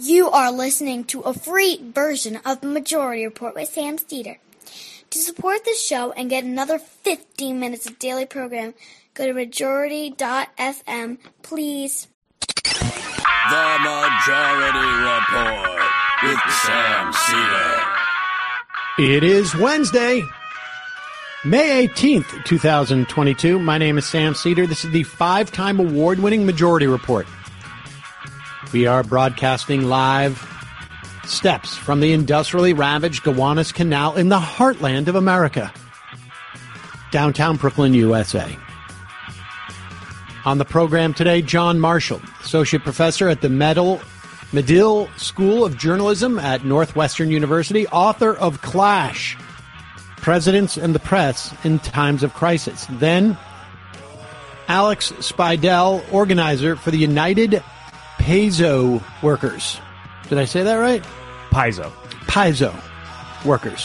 You are listening to a free version of the Majority Report with Sam Steeder. To support the show and get another 15 minutes of daily program, go to majority.fm, please. The Majority Report with Sam Steeder. It is Wednesday, May 18th, 2022. My name is Sam Steeder. This is the 5-time award-winning Majority Report. We are broadcasting live steps from the industrially ravaged Gowanus Canal in the heartland of America, downtown Brooklyn, USA. On the program today, John Marshall, Associate Professor at the Medill School of Journalism at Northwestern University, author of Clash, Presidents and the Press in Times of Crisis. Then, Alex Spidell, organizer for the United Paizo Workers. Did I say that right? Paizo Workers.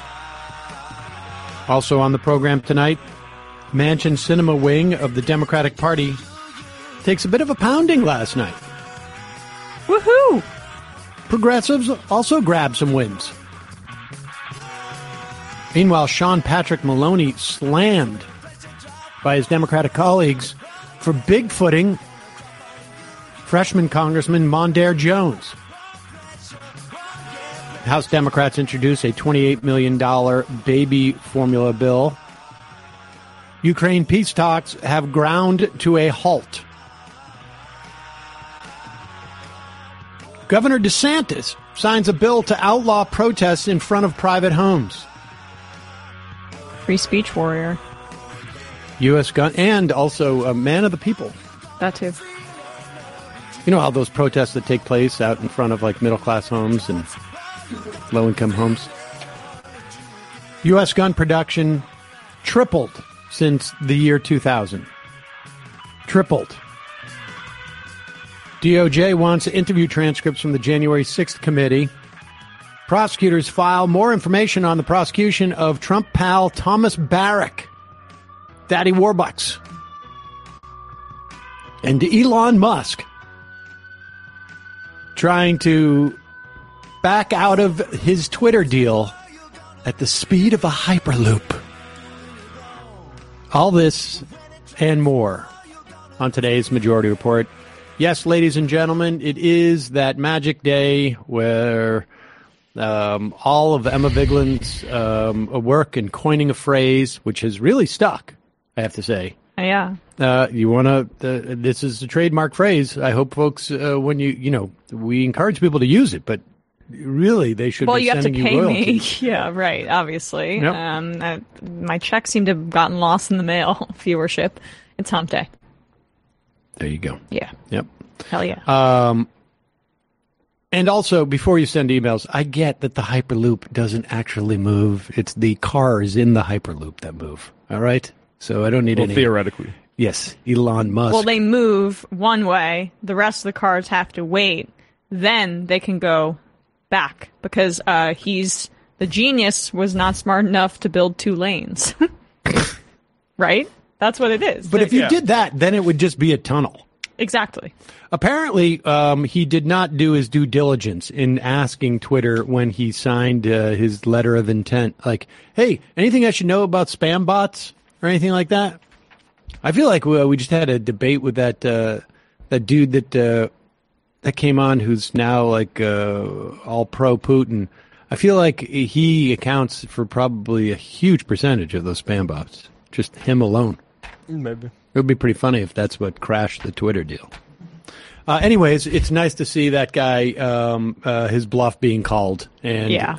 Also on the program tonight, Mansion Cinema Wing of the Democratic Party takes a bit of a pounding last night. Woohoo! Progressives also grabbed some wins. Meanwhile, Sean Patrick Maloney slammed by his Democratic colleagues for bigfooting freshman Congressman Mondaire Jones. House Democrats introduced a $28 million baby formula bill. Ukraine peace talks have ground to a halt. Governor DeSantis signs a bill to outlaw protests in front of private homes. Free speech warrior. U.S. gun, and also a man of the people. That too. You know how those protests that take place out in front of like middle-class homes and low-income homes? U.S. gun production tripled since the year 2000. Tripled. DOJ wants interview transcripts from the January 6th committee. Prosecutors file more information on the prosecution of Trump pal Thomas Barrack, Daddy Warbucks, and Elon Musk trying to back out of his Twitter deal at the speed of a Hyperloop. All this and more on today's Majority Report. Yes, ladies and gentlemen, it is that magic day where all of Emma Vigeland's work in coining a phrase, which has really stuck, I have to say. Yeah. You want to, this is a trademark phrase. I hope folks, when we encourage people to use it, but really they should be sending you royalties. Well, you have to pay me. Yeah, right, obviously. Yep. My check seemed to have gotten lost in the mail, viewership. It's hump day. There you go. Yeah. Yep. Hell yeah. And also, before you send emails, I get that the Hyperloop doesn't actually move. It's the cars in the Hyperloop that move. All right? So I don't need any... theoretically. Yes, Elon Musk. Well, they move one way. The rest of the cars have to wait. Then they can go back because the genius was not smart enough to build 2 lanes. Right? That's what it is. But if you did that, then it would just be a tunnel. Exactly. Apparently, he did not do his due diligence in asking Twitter when he signed his letter of intent. Like, hey, anything I should know about spam bots or anything like that? I feel like we just had a debate with that dude that came on who's now like all pro Putin. I feel like he accounts for probably a huge percentage of those spam bots. Just him alone. Maybe. It would be pretty funny if that's what crashed the Twitter deal. Anyways, it's nice to see that guy, his bluff being called. And yeah.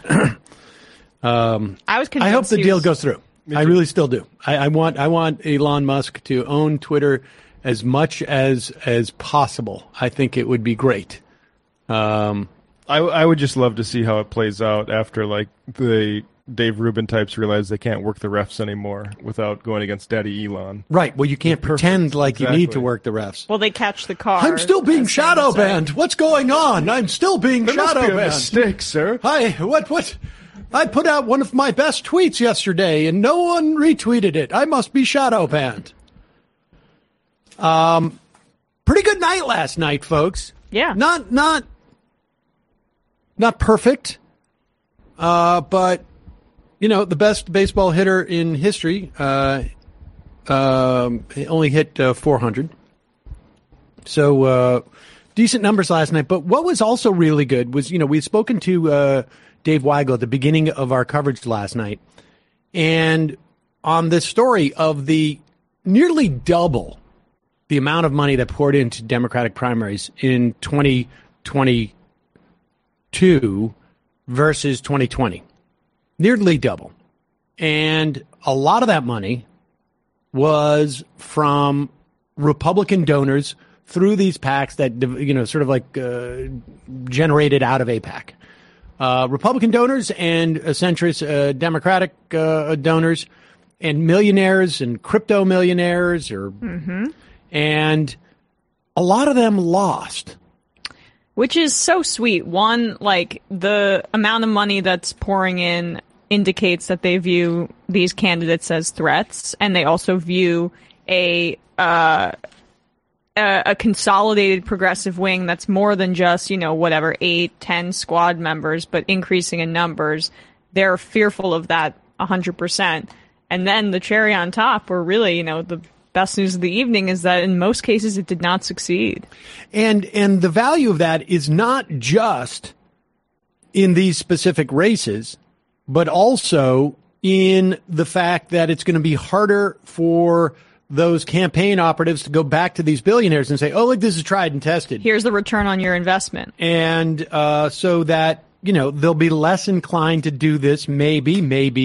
I hope the deal goes through. I really still do. I want Elon Musk to own Twitter as much as possible. I think it would be great. I would just love to see how it plays out after like the Dave Rubin types realize they can't work the refs anymore without going against Daddy Elon. Right. Well, you can't pretend like you need to work the refs. Well, they catch the car. I'm still being shadow banned. What's going on? I'm still being shadow banned. There must be a mistake, sir. Hi. What? I put out one of my best tweets yesterday, and no one retweeted it. I must be shadow banned. Pretty good night last night, folks. Yeah. Not not perfect, but, the best baseball hitter in history only hit 400. So decent numbers last night. But what was also really good was, we had spoken to Dave Weigel at the beginning of our coverage last night. And on this story of the nearly double the amount of money that poured into Democratic primaries in 2022 versus 2020. Nearly double. And a lot of that money was from Republican donors through these PACs that, generated out of AIPAC. Republican donors and centrist Democratic donors and millionaires and crypto millionaires and a lot of them lost. Which is so sweet. One, the amount of money that's pouring in indicates that they view these candidates as threats, and they also view a consolidated progressive wing that's more than just, 8, 10 squad members, but increasing in numbers. They're fearful of that 100%. And then the cherry on top, or really, the best news of the evening, is that in most cases it did not succeed. And the value of that is not just in these specific races, but also in the fact that it's going to be harder for those campaign operatives to go back to these billionaires and say, oh, look, this is tried and tested. Here's the return on your investment. And so that, they'll be less inclined to do this maybe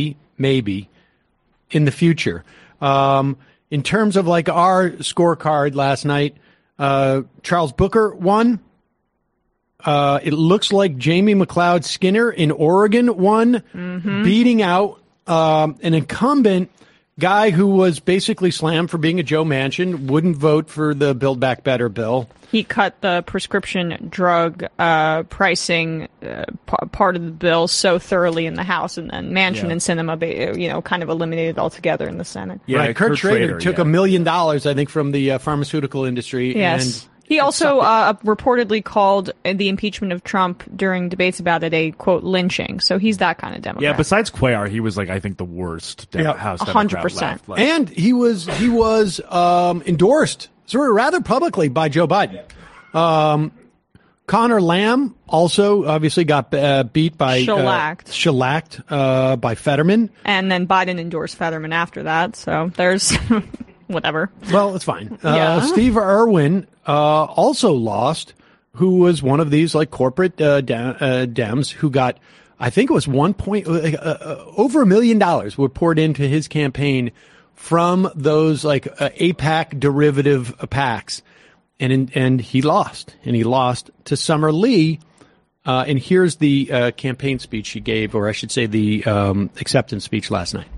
in the future. In terms of our scorecard last night, Charles Booker won. It looks like Jamie McLeod Skinner in Oregon won, beating out an incumbent guy who was basically slammed for being a Joe Manchin, wouldn't vote for the Build Back Better bill. He cut the prescription drug pricing part of the bill so thoroughly in the House, and then Manchin and Sinema, kind of eliminated altogether in the Senate. Yeah, right. Kurt Schrader took $1 million, I think, from the pharmaceutical industry. Yes. And he also reportedly called the impeachment of Trump during debates about it a, quote, lynching. So he's that kind of Democrat. Yeah, besides Cuellar, he was, I think the worst House Democrat 100%. left. And he was endorsed sort of rather publicly by Joe Biden. Connor Lamb also obviously got beat by shellacked by Fetterman. And then Biden endorsed Fetterman after that. So there's whatever. Well, it's fine. Steve Irwin also lost, who was one of these corporate Dems who got, I think it was over $1 million were poured into his campaign from those AIPAC derivative PACs. And he lost. And he lost to Summer Lee. And here's the campaign speech he gave, or I should say the acceptance speech last night.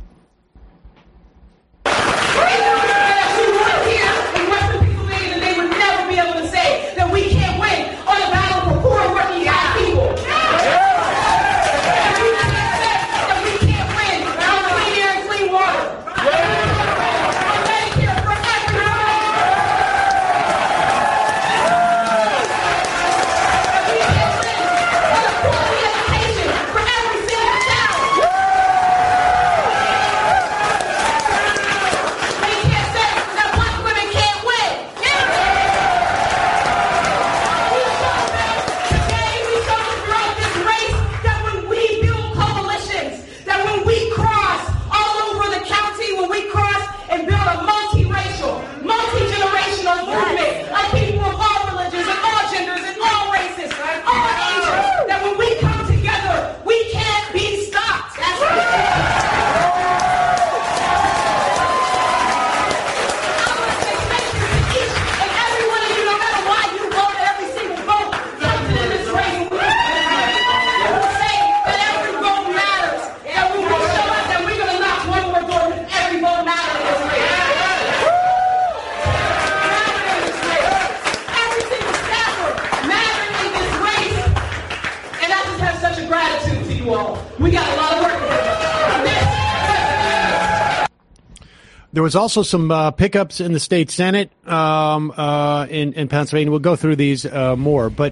There was also some pickups in the state Senate in Pennsylvania. We'll go through these more. But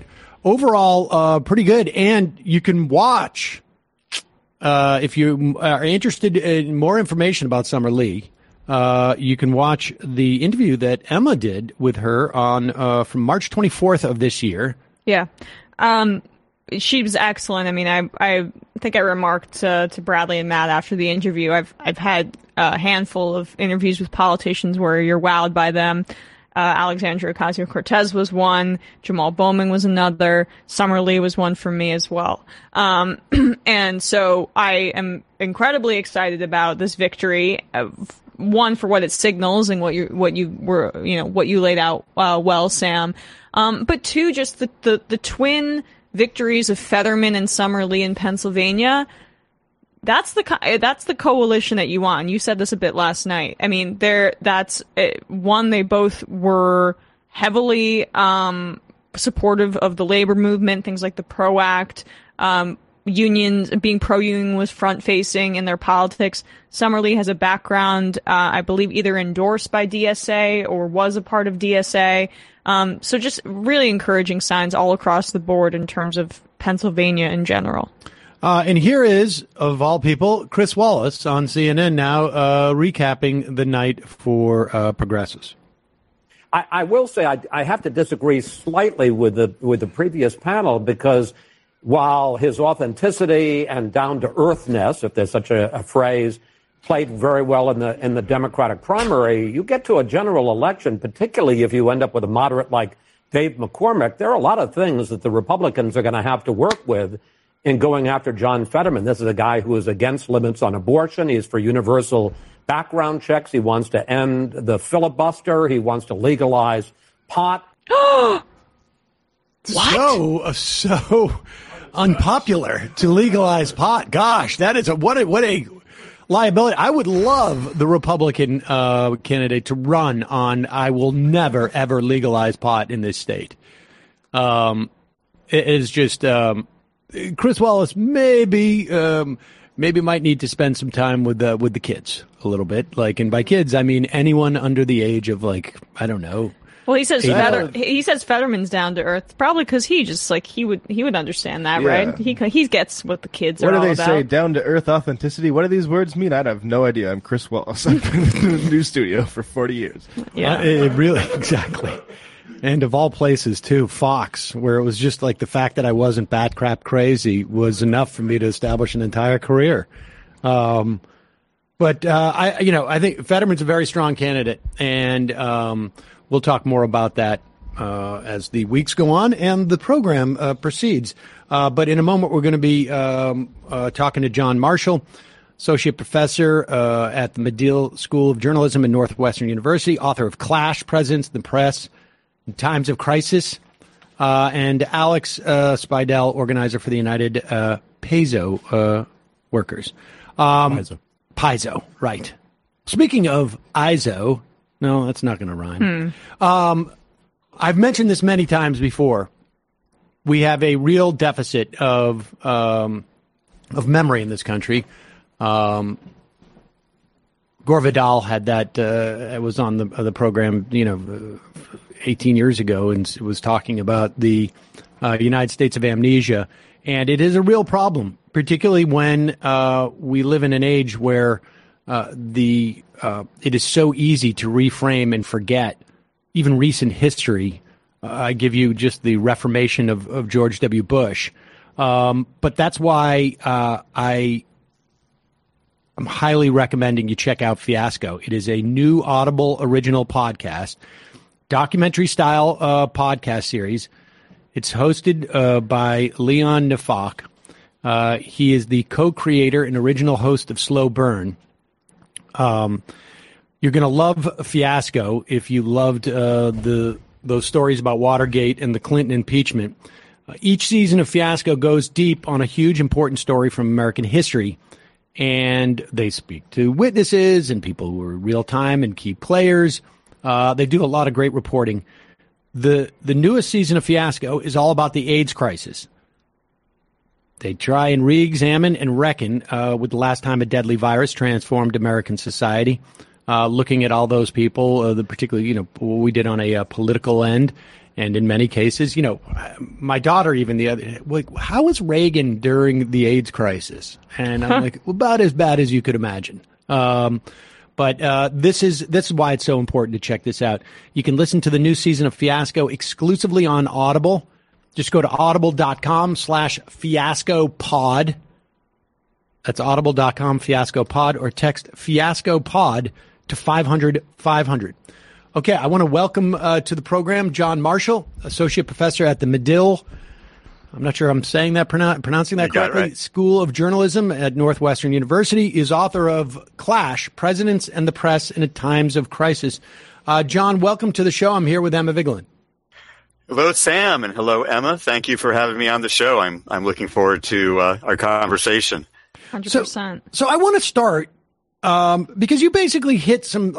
overall, pretty good. And you can watch, if you are interested in more information about Summer Lee, you can watch the interview that Emma did with her on from March 24th of this year. Yeah. She was excellent. I mean, I think I remarked to Bradley and Matt after the interview, I've had a handful of interviews with politicians where you're wowed by them. Alexandria Ocasio-Cortez was one. Jamal Bowman was another. Summer Lee was one for me as well. And so I am incredibly excited about this victory. One, for what it signals and what you laid out well, Sam. But two, just the twin victories of Fetterman and Summer Lee in Pennsylvania. That's the coalition that you want. And you said this a bit last night. I mean, one, they both were heavily supportive of the labor movement, things like the PRO Act. Unions, being pro-union was front-facing in their politics. Summer Lee has a background, I believe, either endorsed by DSA or was a part of DSA. So just really encouraging signs all across the board in terms of Pennsylvania in general. And here is, of all people, Chris Wallace on CNN now recapping the night for progressives. I will say I have to disagree slightly with the previous panel, because while his authenticity and down-to-earthness, if there's such a phrase, played very well in the Democratic primary, you get to a general election, particularly if you end up with a moderate like Dave McCormick, there are a lot of things that the Republicans are going to have to work with in going after John Fetterman. This is a guy who is against limits on abortion. He's for universal background checks. He wants to end the filibuster. He wants to legalize pot. What? So unpopular to legalize pot. Gosh, that is what a liability. I would love the Republican candidate to run on I will never, ever legalize pot in this state. It is just Chris Wallace maybe might need to spend some time with the kids a little bit. Like, and by kids, I mean anyone under the age of, like, I don't know. Well, he says Fetterman's down to earth, probably because he just he would understand that, yeah. Right? He gets what the kids are all about. What do they say? Down to earth authenticity. What do these words mean? I have no idea. I'm Chris Wallace. I've been in the news studio for 40 years. Yeah, it really exactly. And of all places, too, Fox, where it was just like the fact that I wasn't bat crap crazy was enough for me to establish an entire career. But I think Fetterman's a very strong candidate, and we'll talk more about that as the weeks go on and the program proceeds. But in a moment, we're going to be talking to John Marshall, associate professor at the Medill School of Journalism at Northwestern University, author of Clash, Presidents, the Press, in Times of Crisis, and Alex Spidell, organizer for the United Paizo Workers. Paizo, right. Speaking of ISO, no, that's not going to rhyme. I've mentioned this many times before. We have a real deficit of memory in this country. Gore Vidal had that. It was on the program, 18 years ago, and was talking about the United States of amnesia, and it is a real problem, particularly when we live in an age where it is so easy to reframe and forget even recent history. I give you just the reformation of George W. Bush, but that's why I'm highly recommending you check out Fiasco. It is a new Audible original podcast, documentary-style podcast series. It's hosted by Leon Nefok. He is the co-creator and original host of Slow Burn. You're going to love Fiasco if you loved those stories about Watergate and the Clinton impeachment. Each season of Fiasco goes deep on a huge, important story from American history, and they speak to witnesses and people who are real-time and key players. They do a lot of great reporting. The newest season of Fiasco is all about the AIDS crisis. They try and re-examine and reckon with the last time a deadly virus transformed American society, looking at all those people, particularly, what we did on a political end, And in many cases, my daughter even how was Reagan during the AIDS crisis? And I'm like, well, about as bad as you could imagine. But this is why it's so important to check this out. You can listen to the new season of Fiasco exclusively on Audible. Just go to audible.com/fiascopod. That's audible.com/fiascopod, or text fiascopod to 500-500. Okay, I want to welcome to the program John Marshall, associate professor at the Medill, I'm not sure I'm saying that, pronouncing that correctly, right, School of Journalism at Northwestern University, is author of Clash, Presidents and the Press in Times of Crisis. John, welcome to the show. I'm here with Emma Vigeland. Hello, Sam, and hello, Emma. Thank you for having me on the show. I'm looking forward to our conversation. 100%. So I want to start because you basically hit some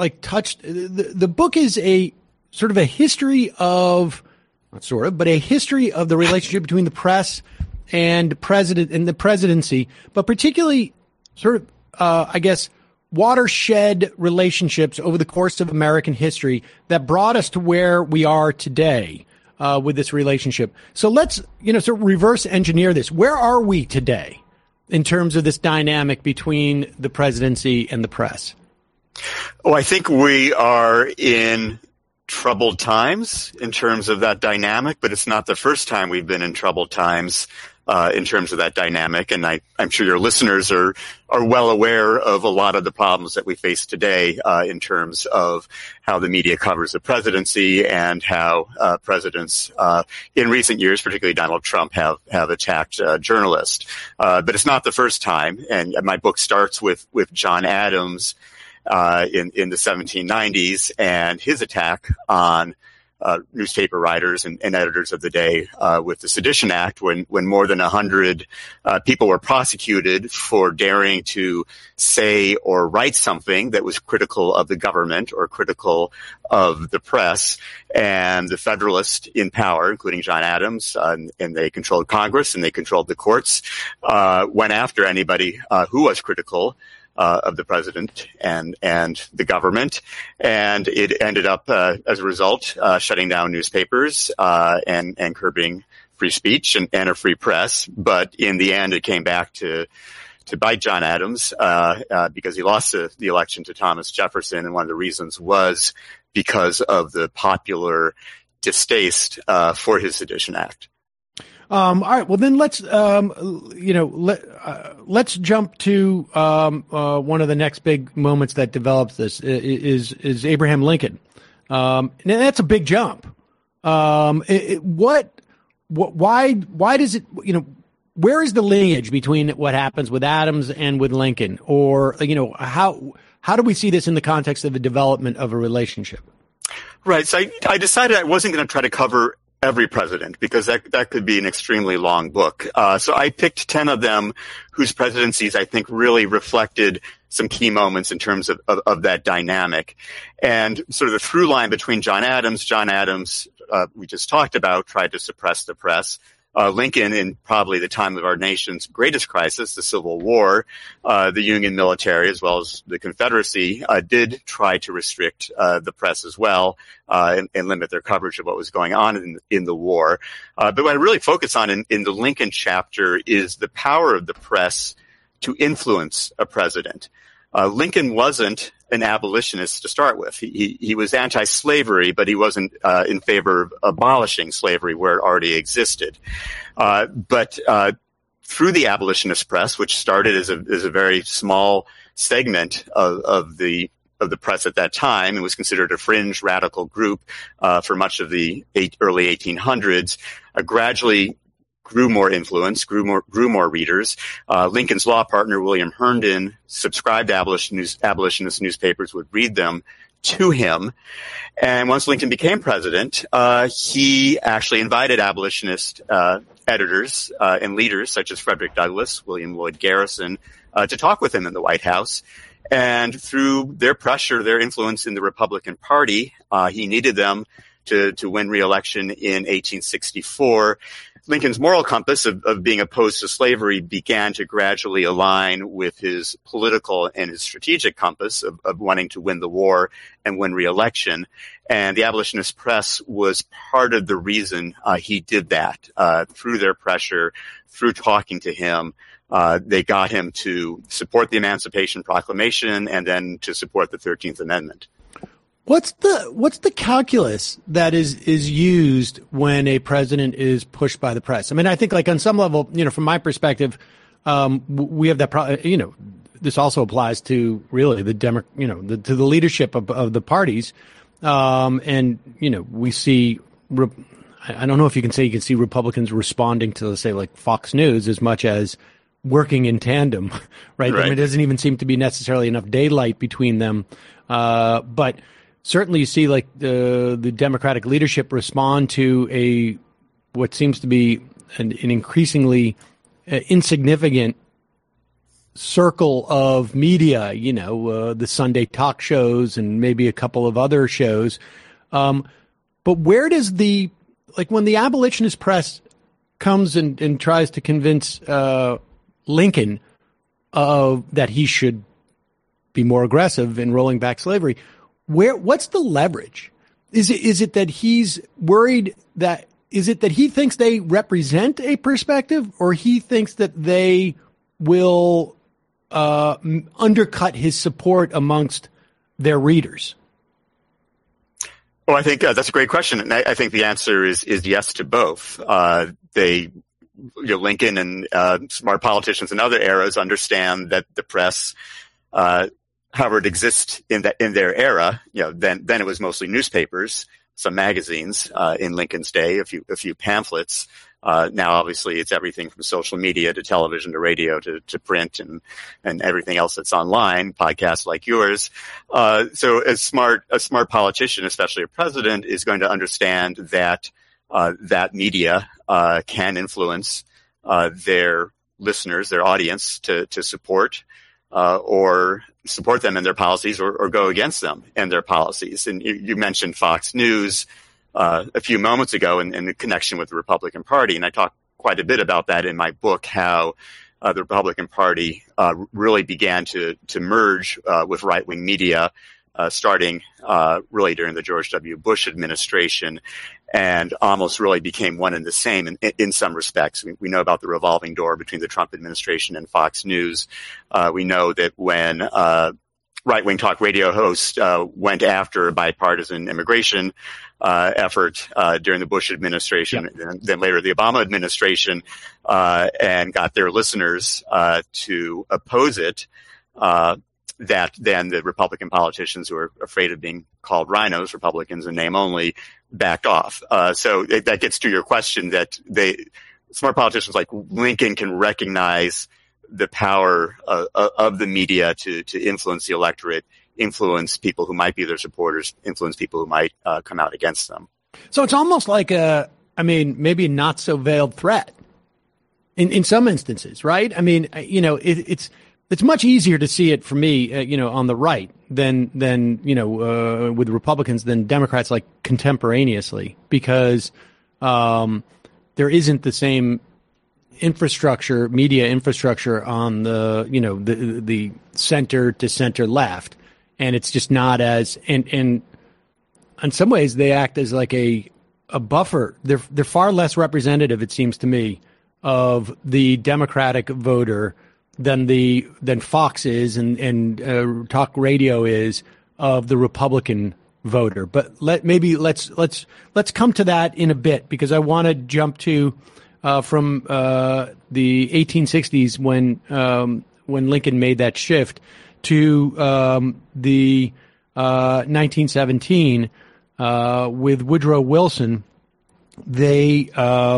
the book is a sort of a history of, not sort of, but a history of the relationship between the press and the presidency, but particularly sort of, I guess, watershed relationships over the course of American history that brought us to where we are today with this relationship. So let's, sort of reverse engineer this. Where are we today in terms of this dynamic between the presidency and the press? Oh, I think we are in troubled times in terms of that dynamic, but it's not the first time we've been in troubled times in terms of that dynamic. And I'm sure your listeners are well aware of a lot of the problems that we face today in terms of how the media covers the presidency and how presidents in recent years, particularly Donald Trump, have attacked journalists. But it's not the first time. And my book starts with John Adams in the 1790s and his attack on newspaper writers and editors of the day with the Sedition Act, when more than 100 people were prosecuted for daring to say or write something that was critical of the government or critical of the press. And the Federalists in power, including John Adams, and they controlled Congress and they controlled the courts, went after anybody who was critical of the president and the government, and it ended up as a result shutting down newspapers and curbing free speech and a free press. But in the end, it came back to bite John Adams because he lost the election to Thomas Jefferson, and one of the reasons was because of the popular distaste for his Sedition Act. All right. Well, then let's jump to one of the next big moments that develops this is Abraham Lincoln. And that's a big jump. Why does it? Where is the lineage between what happens with Adams and with Lincoln, or how do we see this in the context of the development of a relationship? Right. So I decided I wasn't going to try to cover every president, because that could be an extremely long book. So I picked 10 of them whose presidencies I think really reflected some key moments in terms of that dynamic. And sort of the through line between John Adams, we just talked about, tried to suppress the press. Lincoln, in probably the time of our nation's greatest crisis, the Civil War, the Union military as well as the Confederacy did try to restrict the press as well and limit their coverage of what was going on in the war. But what I really focus on in the Lincoln chapter is the power of the press to influence a president. Lincoln wasn't an abolitionist to start with. He was anti-slavery, but he wasn't in favor of abolishing slavery where it already existed. But through the abolitionist press, which started as a very small segment of the press at that time, and was considered a fringe radical group for much of the early 1800s, gradually grew more influence, grew more readers. Lincoln's law partner, William Herndon, subscribed to abolitionist newspapers, would read them to him. And once Lincoln became president, he actually invited abolitionist editors and leaders such as Frederick Douglass, William Lloyd Garrison, to talk with him in the White House. And through their pressure, their influence in the Republican Party, he needed them to win re-election in 1864. Lincoln's moral compass of being opposed to slavery began to gradually align with his political and his strategic compass of wanting to win the war and win re-election. And the abolitionist press was part of the reason he did that. Through their pressure, through talking to him, they got him to support the Emancipation Proclamation and then to support the 13th Amendment. What's the calculus that is used when a president is pushed by the press? I mean, I think like on some level, from my perspective, we have that this also applies to really the to the leadership of the parties. And we see, I don't know if you can see Republicans responding to, let's say, like Fox News as much as working in tandem, right? I mean, it doesn't even seem to be necessarily enough daylight between them. But certainly you see like the Democratic leadership respond to what seems to be an increasingly insignificant circle of media, the Sunday talk shows and maybe a couple of other shows. But where does when the abolitionist press comes and tries to convince Lincoln that he should be more aggressive in rolling back slavery, what's the leverage? Is it that he's worried that he thinks they represent a perspective, or he thinks that they will undercut his support amongst their readers? Well, I think that's a great question, and I think the answer is yes to both. Lincoln and smart politicians in other eras understand that the press, however it exists in their era, then it was mostly newspapers, some magazines in Lincoln's day, a few pamphlets. Now, obviously, it's everything from social media to television to radio to print and everything else that's online, podcasts like yours. So a smart politician, especially a president, is going to understand that that media can influence their listeners, their audience, to support or support them in their policies or go against them and their policies. And you mentioned Fox News a few moments ago in the connection with the Republican Party, and I talk quite a bit about that in my book, how the Republican Party really began to merge with right-wing media starting really during the George W. Bush administration, and almost really became one and the same in some respects. We know about the revolving door between the Trump administration and Fox News. We know that when right-wing talk radio hosts went after a bipartisan immigration effort during the Bush administration, and then later the Obama administration, and got their listeners to oppose it, that then the Republican politicians who are afraid of being called rhinos, Republicans in name only, backed off. So that gets to your question that smart politicians like Lincoln can recognize the power of the media to influence the electorate, influence people who might be their supporters, influence people who might come out against them. So it's almost like maybe a not so veiled threat in some instances, right? I mean, it's much easier to see it for me, on the right than with Republicans than Democrats, like contemporaneously, because there isn't the same media infrastructure on the center to center left, and it's just not as and in some ways they act as like a buffer. They're far less representative, it seems to me, of the Democratic voter than Fox is and talk radio is of the Republican voter. But let's come to that in a bit, because I want to jump to from the 1860s when Lincoln made that shift to the 1917 with Woodrow Wilson. They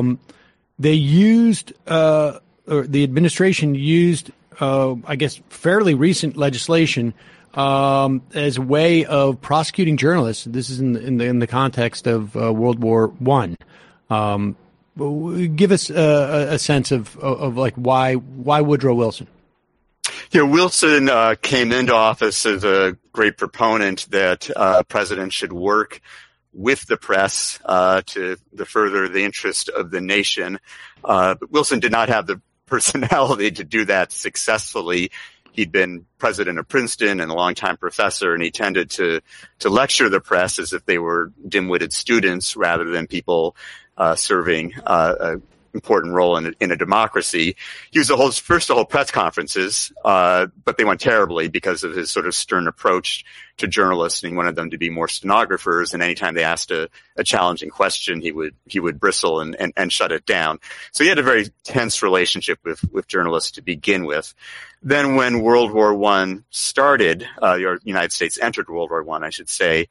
used or the administration used, I guess, fairly recent legislation as a way of prosecuting journalists. This is in the context of World War I. Give us a sense of like why Woodrow Wilson? Wilson came into office as a great proponent that presidents should work with the press to further the interest of the nation. But Wilson did not have the personality to do that successfully. He'd been president of Princeton and a longtime professor, and he tended to lecture the press as if they were dim-witted students rather than people serving an important role in a democracy. He was first to hold press conferences, but they went terribly because of his sort of stern approach to journalists, and he wanted them to be more stenographers. And anytime they asked a challenging question, he would bristle and shut it down. So he had a very tense relationship with journalists to begin with. Then when World War I started, or United States entered World War I, I should say,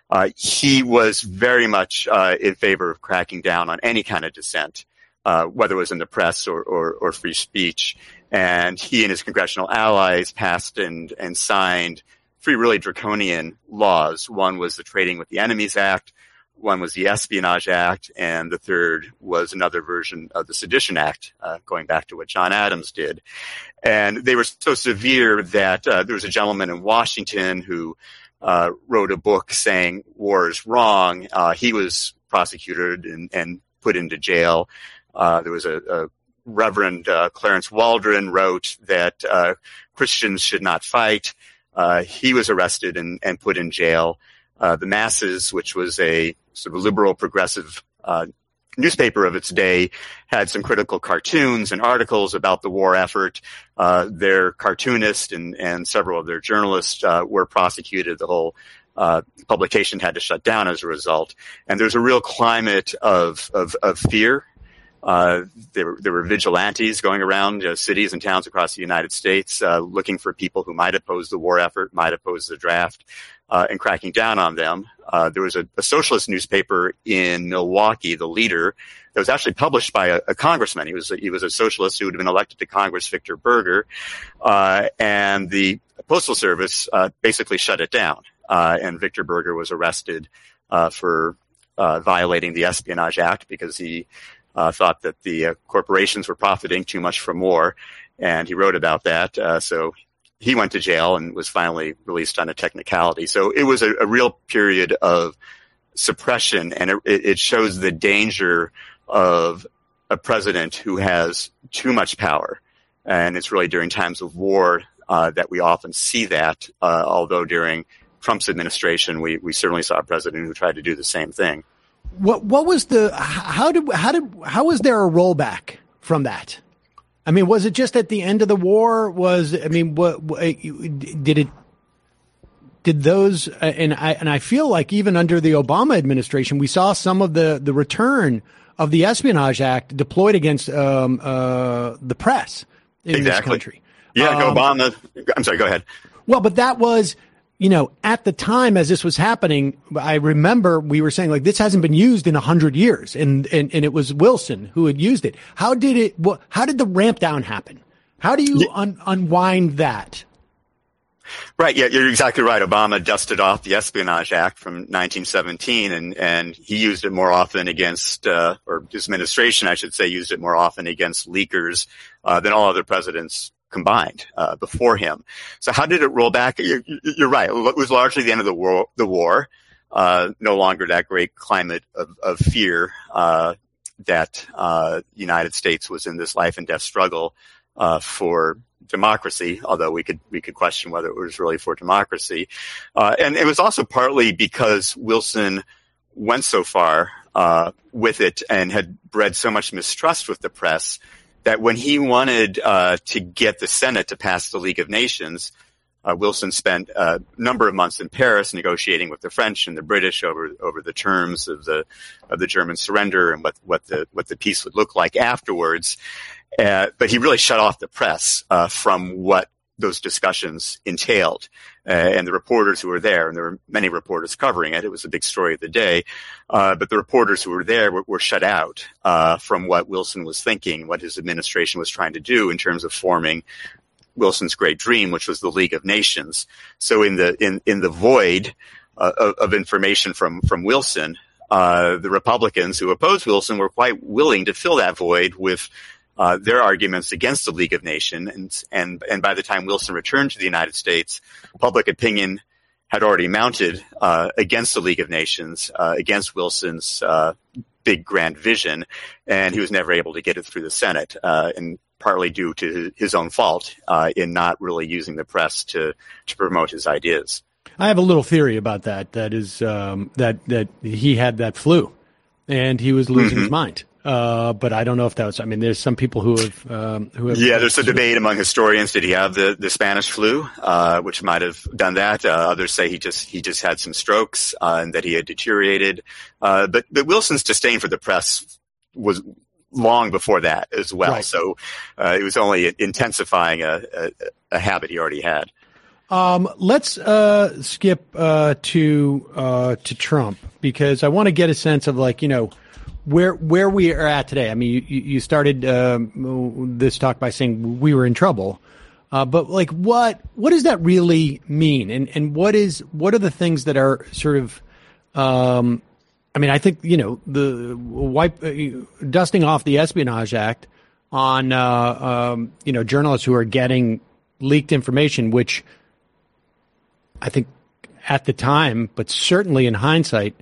he was very much in favor of cracking down on any kind of dissent, whether it was in the press or free speech. And he and his congressional allies passed and signed 3 really draconian laws. One was the Trading with the Enemies Act, one was the Espionage Act, and the third was another version of the Sedition Act, going back to what John Adams did. And they were so severe that there was a gentleman in Washington who wrote a book saying war is wrong. He was prosecuted and put into jail. There was a Reverend Clarence Waldron wrote that Christians should not fight. He was arrested and put in jail. The Masses, which was a sort of liberal progressive newspaper of its day, had some critical cartoons and articles about the war effort. Their cartoonist and several of their journalists were prosecuted. The whole publication had to shut down as a result. And there's a real climate of fear. There were vigilantes going around cities and towns across the United States looking for people who might oppose the war effort, might oppose the draft, and cracking down on them. There was a socialist newspaper in Milwaukee, The Leader, that was actually published by a congressman. He was a socialist who had been elected to Congress, Victor Berger, and the Postal Service basically shut it down. And Victor Berger was arrested for violating the Espionage Act because he thought that the corporations were profiting too much from war, and he wrote about that. So he went to jail and was finally released on a technicality. So it was a real period of suppression, and it shows the danger of a president who has too much power. And it's really during times of war that we often see that, although during Trump's administration, we certainly saw a president who tried to do the same thing. What was how was there a rollback from that? I mean, was it just at the end of the war? Did those, and I feel like even under the Obama administration, we saw some of the return of the Espionage Act deployed against the press in this country. Yeah, Obama. I'm sorry, go ahead. Well, but that was, at the time as this was happening, I remember we were saying, like, this hasn't been used in 100 years. And it was Wilson who had used it. How did the ramp down happen? How do you unwind that? Right. Yeah, you're exactly right. Obama dusted off the Espionage Act from 1917, and he used it more often against, or his administration, I should say, used it more often against leakers than all other presidents combined before him. So how did it roll back? You're right. It was largely the end of the war. No longer that great climate of fear that the United States was in this life and death struggle for democracy, although we could question whether it was really for democracy. And it was also partly because Wilson went so far with it and had bred so much mistrust with the press that when he wanted to get the Senate to pass the League of Nations, Wilson spent a number of months in Paris negotiating with the French and the British over the terms of the German surrender and what the peace would look like afterwards. But he really shut off the press from what those discussions entailed. And the reporters who were there, and there were many reporters covering it, it was a big story of the day, but the reporters who were there were shut out from what Wilson was thinking, what his administration was trying to do in terms of forming Wilson's great dream, which was the League of Nations. So in the void of information from Wilson, the Republicans who opposed Wilson were quite willing to fill that void with their arguments against the League of Nations, and by the time Wilson returned to the United States, public opinion had already mounted against the League of Nations, against Wilson's big grand vision, and he was never able to get it through the Senate, and partly due to his own fault in not really using the press to promote his ideas. I have a little theory about that. That is that he had that flu, and he was losing his mind. But I don't know if that was. I mean, there's some people who have. Yeah, there's a debate among historians. Did he have the Spanish flu, which might have done that? Others say he just had some strokes and that he had deteriorated. But Wilson's disdain for the press was long before that as well. Right. So it was only intensifying a habit he already had. Let's skip to Trump, because I want to get a sense of, like, where we are at today. I mean, you started this talk by saying we were in trouble, but like what does that really mean? And what are the things that are sort of I mean, I think the dusting off the Espionage Act on journalists who are getting leaked information, which I think at the time, but certainly in hindsight,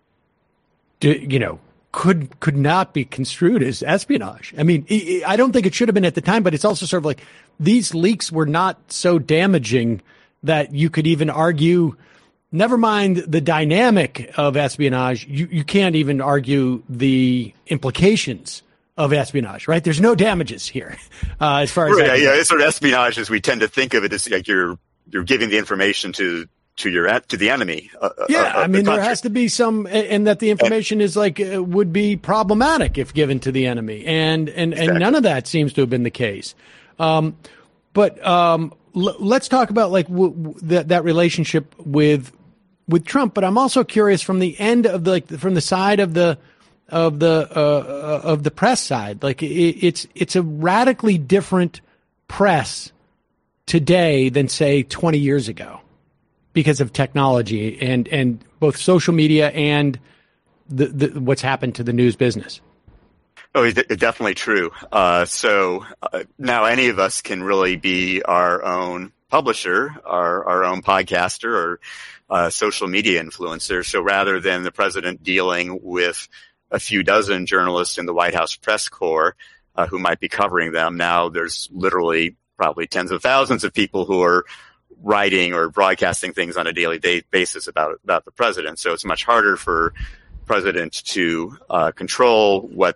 could not be construed as espionage. I mean, I don't think it should have been at the time, but it's also sort of like these leaks were not so damaging that you could even argue, never mind the dynamic of espionage, you can't even argue the implications of espionage, right? There's no damages here, as far as right, yeah, sort of espionage, as we tend to think of it, is like you're giving the information to the enemy. I mean, there has to be some, and that the information is like would be problematic if given to the enemy, and exactly. None of that seems to have been the case. But let's talk about like that relationship with Trump. But I'm also curious from the end of from the side of the press side. Like it's a radically different press today than say 20 years ago, because of technology and both social media and the what's happened to the news business. Oh, definitely true. So now any of us can really be our own publisher, our own podcaster, or social media influencer. So rather than the president dealing with a few dozen journalists in the White House press corps who might be covering them, now there's literally probably tens of thousands of people who are writing or broadcasting things on a daily basis about the president. So it's much harder for president to control what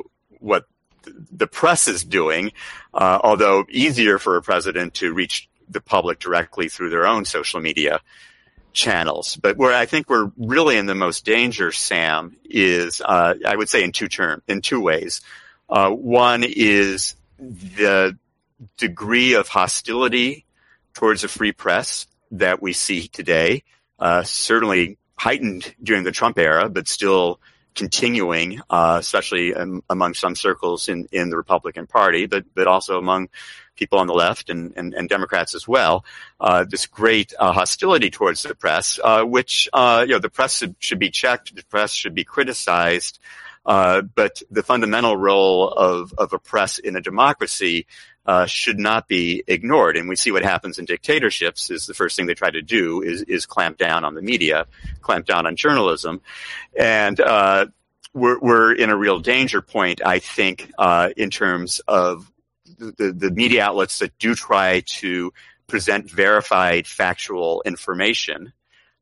the press is doing, although easier for a president to reach the public directly through their own social media channels. But where I think we're really in the most danger, Sam, is I would say in two ways. One is the degree of hostility towards a free press that we see today, certainly heightened during the Trump era, but still continuing, especially among some circles in the Republican Party, but also among people on the left and Democrats as well. This great hostility towards the press, which the press should be checked, the press should be criticized, but the fundamental role of a press in a democracy should not be ignored. And we see what happens in dictatorships is the first thing they try to do is clamp down on the media, clamp down on journalism. And we're in a real danger point, I think, in terms of the media outlets that do try to present verified factual information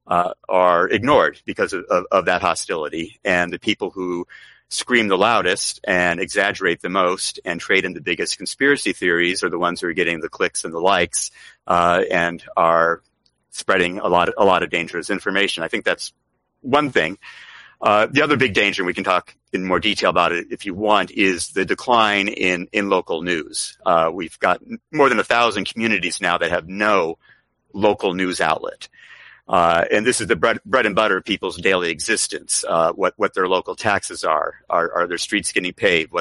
are ignored because of that hostility. And the people who scream the loudest and exaggerate the most and trade in the biggest conspiracy theories are the ones who are getting the clicks and the likes and are spreading a lot of dangerous information. I think that's one thing. The other big danger, and we can talk in more detail about it if you want, is the decline in local news. We've got more than 1,000 communities now that have no local news outlet. And this is the bread and butter of people's daily existence. What their local taxes are their streets getting paved?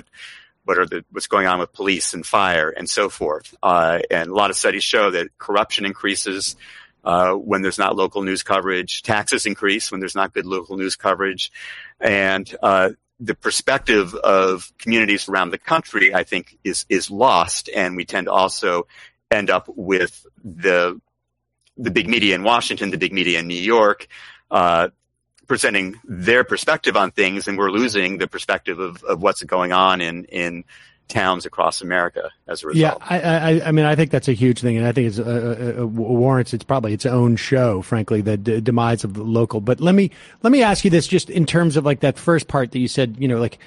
What's going on with police and fire and so forth? And a lot of studies show that corruption increases when there's not local news coverage. Taxes increase when there's not good local news coverage. And the perspective of communities around the country, I think, is lost. And we tend to also end up with the the big media in Washington, the big media in New York, presenting their perspective on things, and we're losing the perspective of what's going on in towns across America as a result. Yeah, I mean, I think that's a huge thing, and I think it's warrants. It's probably its own show, frankly, the demise of the local. But let me ask you this, just in terms of like that first part that you said, like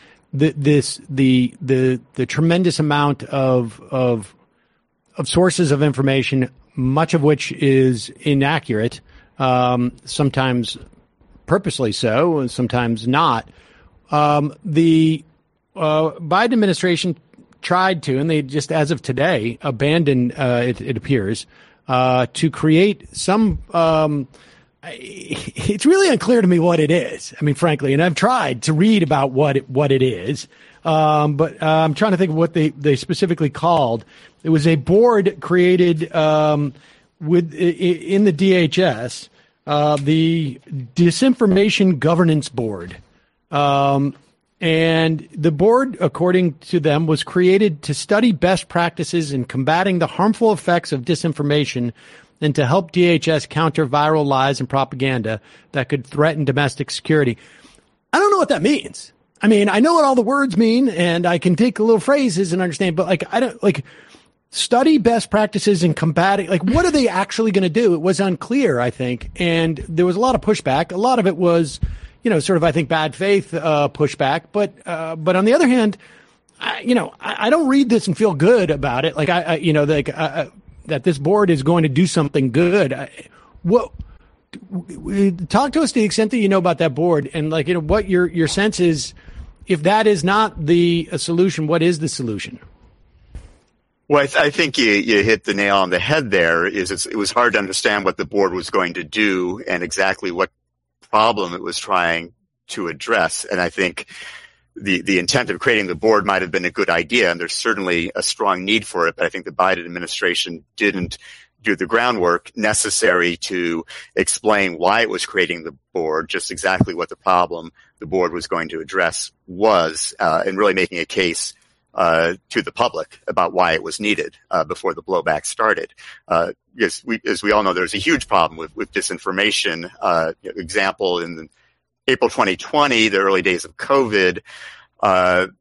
the tremendous amount of sources of information, much of which is inaccurate, sometimes purposely so, and sometimes not. The Biden administration tried to, and they just, as of today, abandoned, it appears, to create some, it's really unclear to me what it is. I mean, frankly, and I've tried to read about what it is, but I'm trying to think of what they specifically called. It was a board created in the DHS, the Disinformation Governance Board. And the board, according to them, was created to study best practices in combating the harmful effects of disinformation and to help DHS counter viral lies and propaganda that could threaten domestic security. I don't know what that means. I mean, I know what all the words mean, and I can take little phrases and understand, but I don't study best practices in combating, what are they actually going to do? It was unclear, I think, and there was a lot of pushback. A lot of it was, sort of, I think, bad faith pushback. But on the other hand, I don't read this and feel good about it. That this board is going to do something good. Talk to us to the extent that you know about that board, and what your sense is. If that is not the solution, what is the solution? Well, I think you hit the nail on the head there. It was hard to understand what the board was going to do and exactly what problem it was trying to address. And I think the intent of creating the board might have been a good idea, and there's certainly a strong need for it. But I think the Biden administration didn't do the groundwork necessary to explain why it was creating the board, just exactly what the problem the board was going to address was, and really making a case to the public about why it was needed before the blowback started. As we all know, there's a huge problem with disinformation. Example, in April 2020, the early days of COVID, the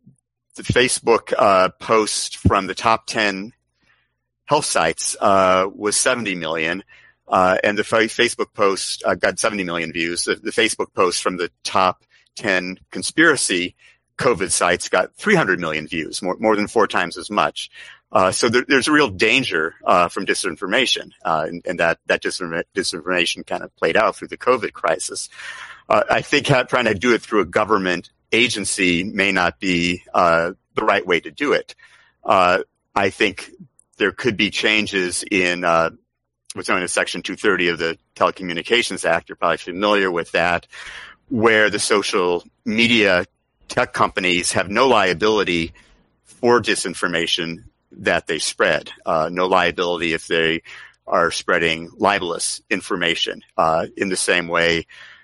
Facebook post from the top 10 health sites was 70 million, and the Facebook post got 70 million views. The Facebook post from the top 10 conspiracy COVID sites got 300 million views, more than 4 times as much. So there's a real danger from disinformation, and that disinformation kind of played out through the COVID crisis. I think trying to do it through a government agency may not be the right way to do it. I think there could be changes in what's known as Section 230 of the Telecommunications Act. You're probably familiar with that, where the social media tech companies have no liability for disinformation that they spread. No liability if they are spreading libelous information. In the same way,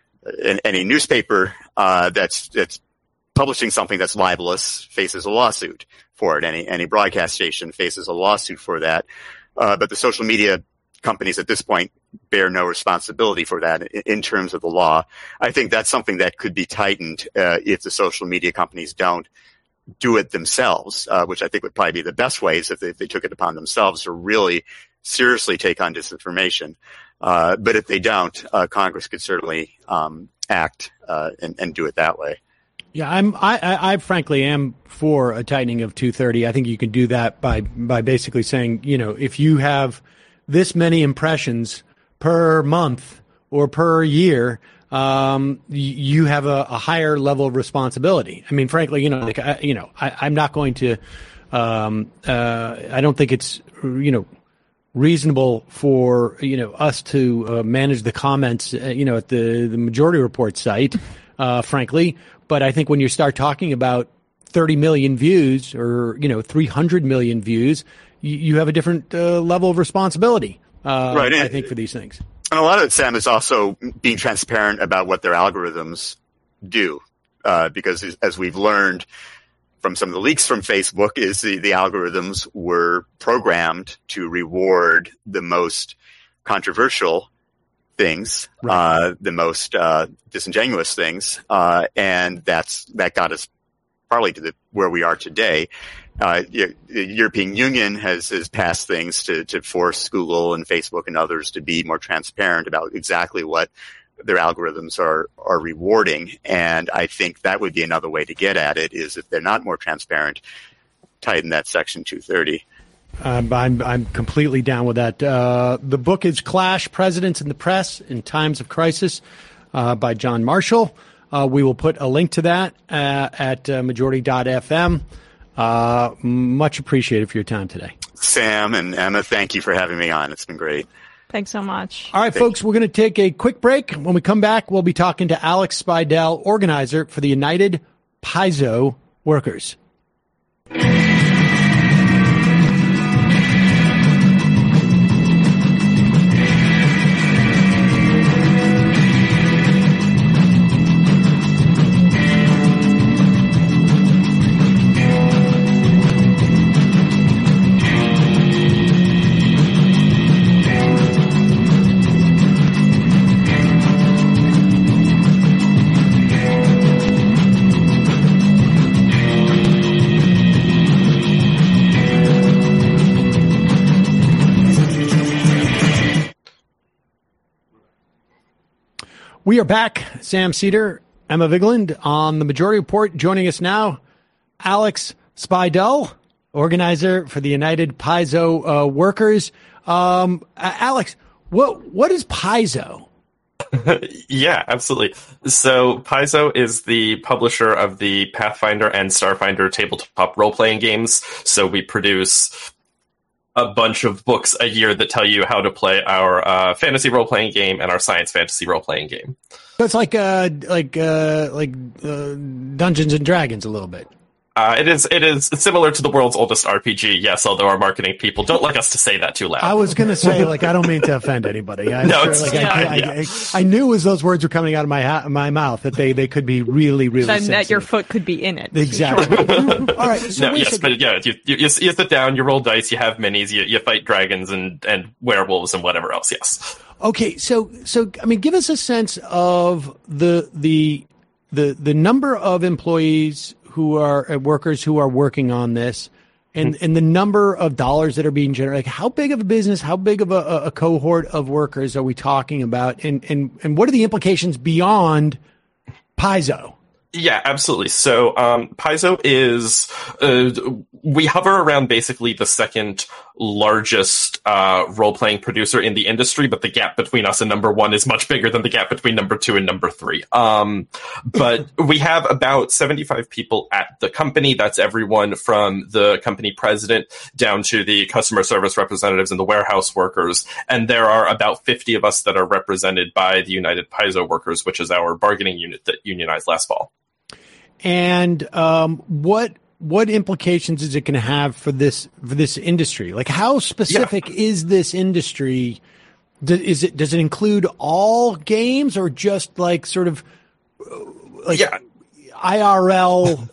any newspaper that's publishing something that's libelous faces a lawsuit for it. Any broadcast station faces a lawsuit for that. But the social media companies at this point bear no responsibility for that in terms of the law. I think that's something that could be tightened if the social media companies don't do it themselves, which I think would probably be the best ways if they took it upon themselves to really seriously take on disinformation. But if they don't, Congress could certainly act and do it that way. Yeah, I frankly am for a tightening of 230. I think you can do that by basically saying, if you have this many impressions per month or per year, you have a higher level of responsibility. I mean, frankly, I'm not going to. I don't think it's reasonable for us to manage the comments at the Majority Report site, frankly. But I think when you start talking about 30 million views or 300 million views, you have a different level of responsibility. Right. I think for these things. And a lot of it, Sam, is also being transparent about what their algorithms do, because as we've learned from some of the leaks from Facebook, is the algorithms were programmed to reward the most controversial things, right. The most disingenuous things, and that got us partly to where we are today. The European Union has passed things to force Google and Facebook and others to be more transparent about exactly what their algorithms are rewarding. And I think that would be another way to get at it, is if they're not more transparent, tighten that Section 230. I'm completely down with that. The book is Clash, Presidents in the Press in Times of Crisis by John Marshall. We will put a link to that at majority.fm. Much appreciated for your time today. Sam and Emma, thank you for having me on. It's been great. Thanks so much. All right, folks, we're going to take a quick break. When we come back, we'll be talking to Alex Spidell, organizer for the United Paizo Workers. We are back. Sam Seder, Emma Vigeland on the Majority Report. Joining us now, Alex Spidell, organizer for the United Paizo Workers. Alex, what is Paizo? Yeah, absolutely. So Paizo is the publisher of the Pathfinder and Starfinder tabletop role-playing games. So we produce a bunch of books a year that tell you how to play our fantasy role-playing game and our science fantasy role-playing game. So it's like Dungeons and Dragons a little bit. It is similar to the world's oldest RPG, yes, although our marketing people don't like us to say that too loud. I was going to say, I don't mean to offend anybody. I knew as those words were coming out of my mouth that they could be really, really sensitive. That your foot could be in it. Exactly. All right. So you sit down, you roll dice, you have minis, you fight dragons and werewolves and whatever else, yes. Okay, so I mean, give us a sense of the number of employees who are workers who are working on this, and the number of dollars that are being generated. Like, how big of a business, how big of a cohort of workers are we talking about, and what are the implications beyond Paizo? Yeah, absolutely. So Paizo is we hover around basically the second largest role-playing producer in the industry, but the gap between us and number one is much bigger than the gap between number two and number three. But we have about 75 people at the company. That's everyone from the company president down to the customer service representatives and the warehouse workers. And there are about 50 of us that are represented by the United Paizo Workers, which is our bargaining unit that unionized last fall. And what implications is it going to have for this industry? Like, how specific is this industry? Does it include all games, or just like sort of like IRL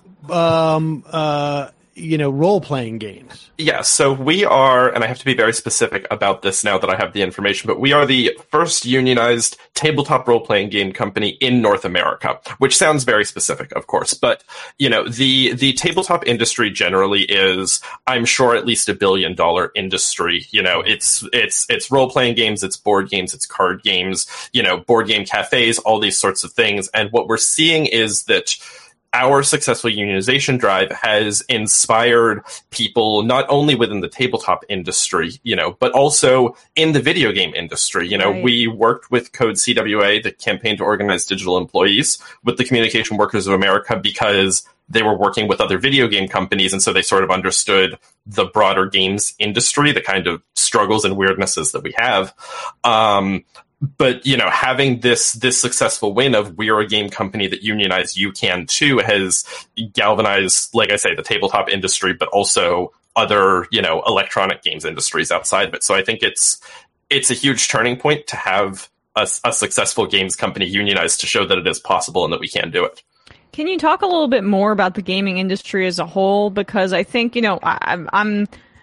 role-playing games? Yeah, so we are, and I have to be very specific about this now that I have the information, but we are the first unionized tabletop role-playing game company in North America, which sounds very specific, of course. But, the tabletop industry generally is, I'm sure, at least $1 billion industry. It's role-playing games, it's board games, it's card games, board game cafes, all these sorts of things. And what we're seeing is that our successful unionization drive has inspired people not only within the tabletop industry, but also in the video game industry. Right. We worked with Code CWA, the Campaign to Organize Digital Employees, with the Communication Workers of America, because they were working with other video game companies, and so they sort of understood the broader games industry, the kind of struggles and weirdnesses that we have. But, having this successful win of we're a game company that unionized, you can too, has galvanized, like I say, the tabletop industry, but also other, electronic games industries outside of it. So I think it's a huge turning point to have a successful games company unionized to show that it is possible and that we can do it. Can you talk a little bit more about the gaming industry as a whole? Because I think,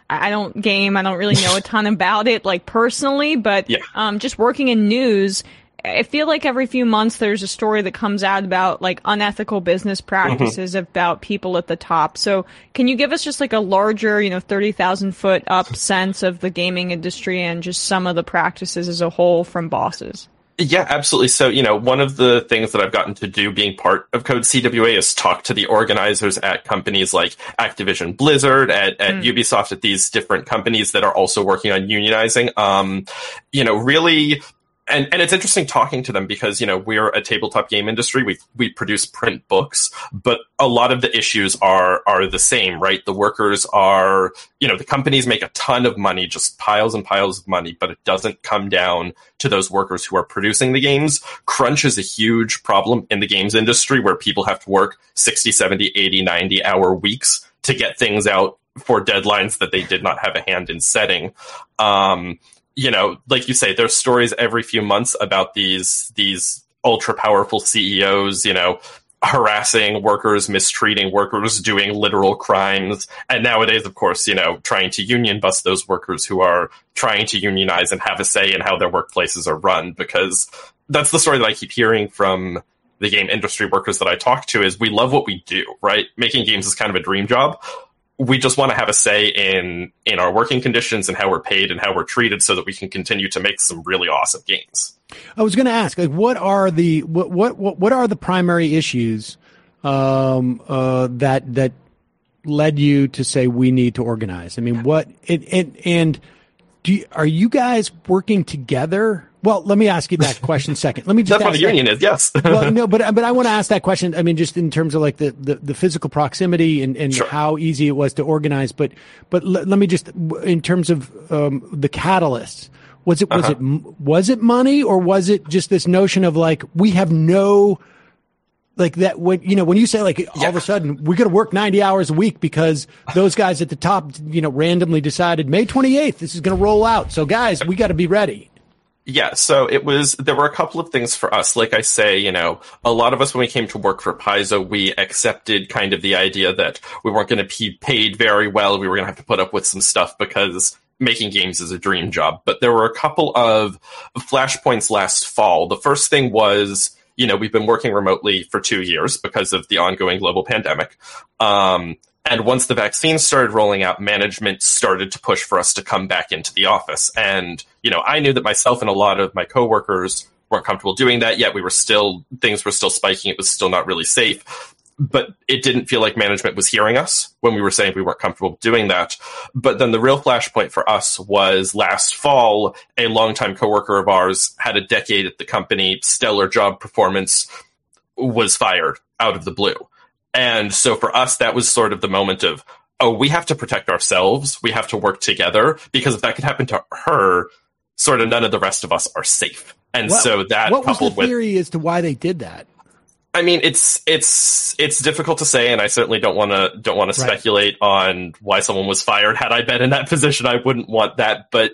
I don't game. I don't really know a ton about it, like personally, but just working in news, I feel like every few months there's a story that comes out about like unethical business practices about people at the top. So can you give us just like a larger, 30,000 foot up sense of the gaming industry and just some of the practices as a whole from bosses? Yeah, absolutely. So, one of the things that I've gotten to do being part of Code CWA is talk to the organizers at companies like Activision Blizzard, at Ubisoft, at these different companies that are also working on unionizing. Really... And it's interesting talking to them because, we're a tabletop game industry. We produce print books, but a lot of the issues are the same, right? The workers are, the companies make a ton of money, just piles and piles of money, but it doesn't come down to those workers who are producing the games. Crunch is a huge problem in the games industry where people have to work 60, 70, 80, 90 hour weeks to get things out for deadlines that they did not have a hand in setting. Like you say, there's stories every few months about these ultra powerful CEOs, harassing workers, mistreating workers, doing literal crimes. And nowadays, of course, trying to union bust those workers who are trying to unionize and have a say in how their workplaces are run. Because that's the story that I keep hearing from the game industry workers that I talk to is we love what we do, right? Making games is kind of a dream job. We just want to have a say in our working conditions and how we're paid and how we're treated so that we can continue to make some really awesome games. I was going to ask, like, what are the primary issues that led you to say we need to organize? I mean, are you guys working together? Well, let me ask you that question second. Let me just. That's what the union is. Yes. Well, no, but I want to ask that question. I mean, just in terms of like the physical proximity and sure. how easy it was to organize. But let me just, in terms of the catalysts, was it money, or was it just this notion of like we have no. Like that, when you say like all of a sudden we're going to work 90 hours a week because those guys at the top, randomly decided May 28th, this is going to roll out. So guys, we got to be ready. Yeah, so there were a couple of things for us. Like I say, a lot of us, when we came to work for Paizo, we accepted kind of the idea that we weren't going to be paid very well. We were going to have to put up with some stuff because making games is a dream job. But there were a couple of flashpoints last fall. The first thing was, we've been working remotely for 2 years because of the ongoing global pandemic. And once the vaccines started rolling out, management started to push for us to come back into the office. And, I knew that myself and a lot of my coworkers weren't comfortable doing that yet. Things were still spiking. It was still not really safe. But it didn't feel like management was hearing us when we were saying we weren't comfortable doing that. But then the real flashpoint for us was last fall. A longtime coworker of ours had a decade at the company, stellar job performance, was fired out of the blue. And so for us, that was sort of the moment of, we have to protect ourselves. We have to work together, because if that could happen to her, sort of none of the rest of us are safe. And so that what was the theory as to why they did that? I mean, it's difficult to say, and I certainly don't want to speculate on why someone was fired. Had I been in that position, I wouldn't want that. But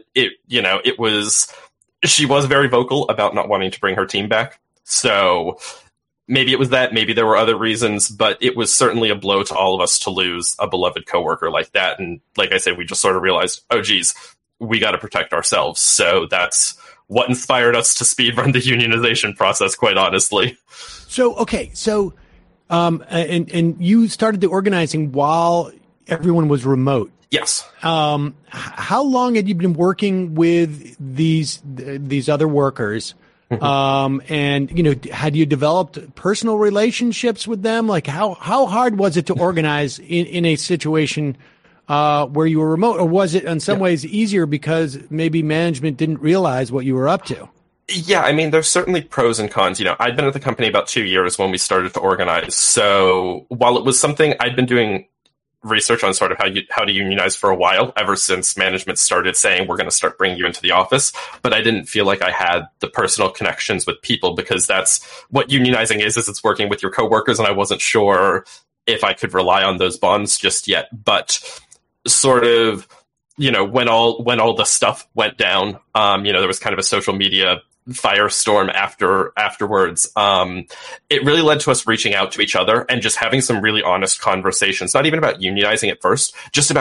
she was very vocal about not wanting to bring her team back. So maybe it was that, maybe there were other reasons, but it was certainly a blow to all of us to lose a beloved coworker like that. And like I said, we just sort of realized, oh geez, we got to protect ourselves. So that's what inspired us to speedrun the unionization process, quite honestly. So, okay. So, and you started the organizing while everyone was remote. Yes. How long had you been working with these other workers? And had you developed personal relationships with them? Like how hard was it to organize in a situation where you were remote, or was it in some ways easier because maybe management didn't realize what you were up to? Yeah, I mean, there's certainly pros and cons. I'd been at the company about 2 years when we started to organize. So while it was something I'd been doing research on sort of how to unionize for a while, ever since management started saying we're going to start bringing you into the office, but I didn't feel like I had the personal connections with people, because that's what unionizing is it's working with your coworkers, and I wasn't sure if I could rely on those bonds just yet. But sort of, when all the stuff went down, there was kind of a social media firestorm afterwards. It really led to us reaching out to each other and just having some really honest conversations, not even about unionizing at first, just about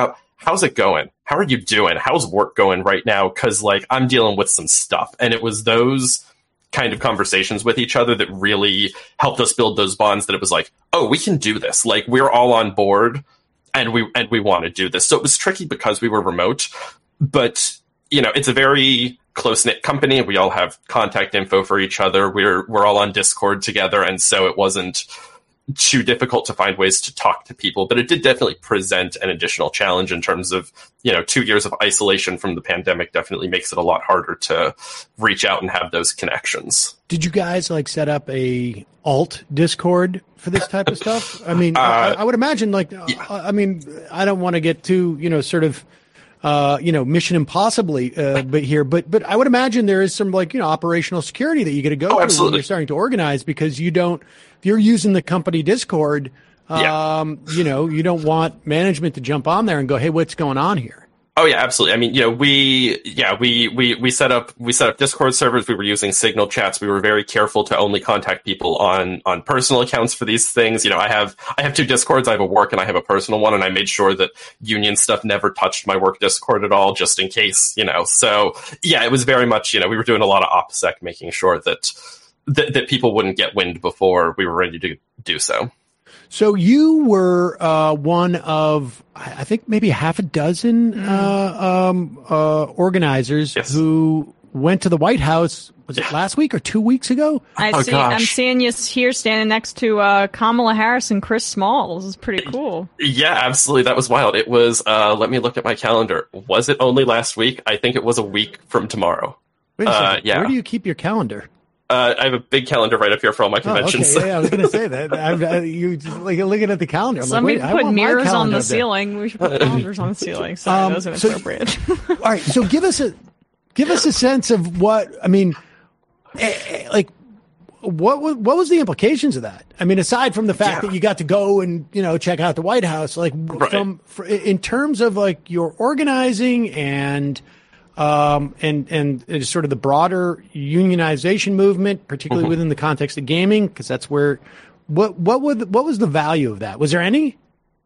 how's it going? How are you doing? How's work going right now? Because, like, I'm dealing with some stuff. And it was those kind of conversations with each other that really helped us build those bonds, that it was like, oh, we can do this. Like, we're all on board and we want to do this. So it was tricky because we were remote, but, you know, it's a very close-knit company. We all have contact info for each other. We're all on Discord together. And so it wasn't too difficult to find ways to talk to people, but it did definitely present an additional challenge in terms of, you know, 2 years of isolation from the pandemic definitely makes it a lot harder to reach out and have those connections. Did you guys like set up a alt Discord for this type of stuff? I mean, I would imagine like, yeah. I mean, I don't want to get too, you know, sort of, you know, Mission Impossibly, but I would imagine there is some like, you know, operational security that you got to go through when you're starting to organize, because you don't, if you're using the company Discord, you know, you don't want management to jump on there and go, hey, what's going on here? Oh yeah, absolutely. I mean, you know, we set up Discord servers. We were using Signal chats. We were very careful to only contact people on personal accounts for these things. You know, I have 2 Discords. I have a work and I have a personal one, and I made sure that union stuff never touched my work Discord at all, just in case, you know. So yeah, it was very much, you know, we were doing a lot of OPSEC, making sure that people wouldn't get wind before we were ready to do so. So you were one of, I think, maybe half a dozen organizers who went to the White House. Was it last week or 2 weeks ago? I'm seeing you here standing next to Kamala Harris and Chris Smalls. It's pretty cool. Yeah, absolutely. That was wild. It was, let me look at my calendar. Was it only last week? I think it was a week from tomorrow. Wait a second. Yeah. Where do you keep your calendar? I have a big calendar right up here for all my conventions. Okay. Yeah, I was going to say that. You like looking at the calendar. I'm Somebody put mirrors on the ceiling. We should put calendars on the ceiling. Sorry, that wasn't appropriate. All right, so give us a sense of what, I mean, like what was the implications of that? I mean, aside from the fact that you got to go and, you know, check out the White House, like in terms of like your organizing and sort of the broader unionization movement, particularly within the context of gaming, because that's where, what was the value of that? Was there any?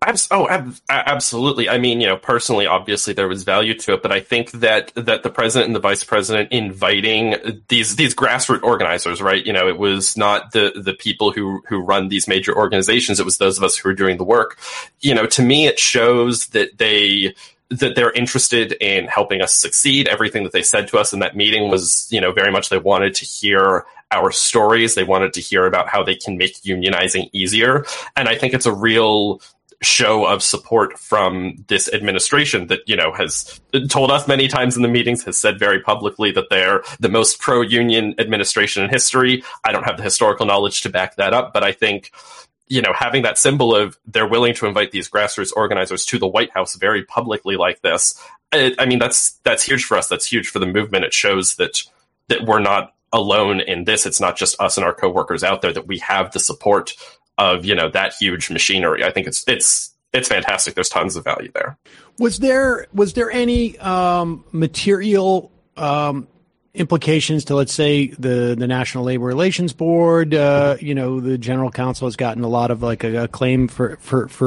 Absolutely. I mean, you know, personally, obviously there was value to it, but I think that the president and the vice president inviting these grassroots organizers, right? You know, it was not the people who run these major organizations. It was those of us who are doing the work. You know, to me, it shows that they're interested in helping us succeed. Everything that they said to us in that meeting was, you know, very much they wanted to hear our stories. They wanted to hear about how they can make unionizing easier. And I think it's a real show of support from this administration that, you know, has told us many times in the meetings, has said very publicly that they're the most pro-union administration in history. I don't have the historical knowledge to back that up, but I think, you know, having that symbol of they're willing to invite these grassroots organizers to the White House very publicly like this, I mean, that's huge for us. That's huge for the movement. It shows that we're not alone in this. It's not just us and our coworkers out there, that we have the support of, you know, that huge machinery. I think it's fantastic. There's tons of value there. Was there any material implications to, let's say, the National Labor Relations Board? You know, the General Counsel has gotten a lot of like a claim for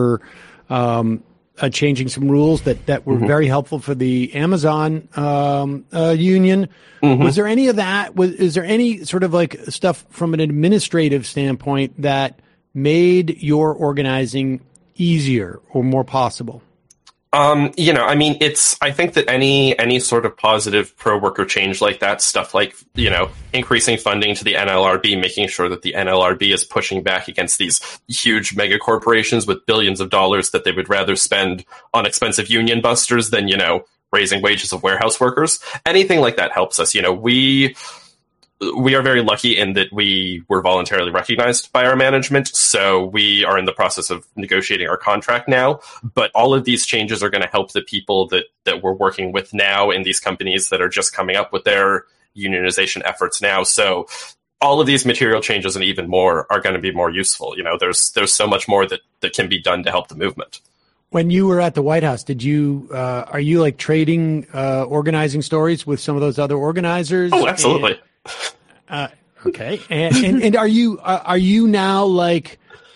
changing some rules that were very helpful for the Amazon union. Was there any of that? Is there any sort of like stuff from an administrative standpoint that made your organizing easier or more possible? You know, I mean, I think that any sort of positive pro-worker change like that, stuff like, you know, increasing funding to the NLRB, making sure that the NLRB is pushing back against these huge mega corporations with billions of dollars that they would rather spend on expensive union busters than, you know, raising wages of warehouse workers. Anything like that helps us. You know, we are very lucky in that we were voluntarily recognized by our management. So we are in the process of negotiating our contract now. But all of these changes are going to help the people that we're working with now in these companies that are just coming up with their unionization efforts now. So all of these material changes and even more are going to be more useful. You know, there's so much more that can be done to help the movement. When you were at the White House, did you are you like trading organizing stories with some of those other organizers? Oh, absolutely. Okay. And are you now like,